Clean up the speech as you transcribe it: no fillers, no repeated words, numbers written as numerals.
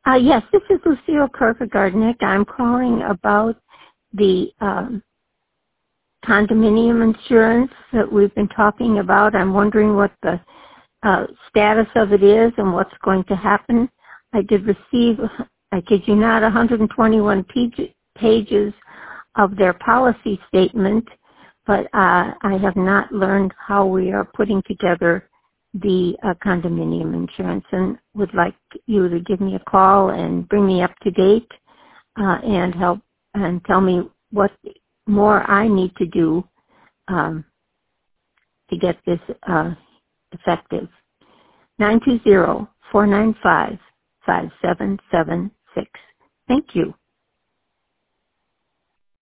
Yes, this is Lucille Kierkegaard. I'm calling about the condominium insurance that we've been talking about. I'm wondering what the status of it is and what's going to happen. I did receive, I kid you not, 121 pages of their policy statement, but I have not learned how we are putting together the condominium insurance, and would like you to give me a call and bring me up to date and help and tell me what more I need to do to get this effective. 920-495-5776. Thank you.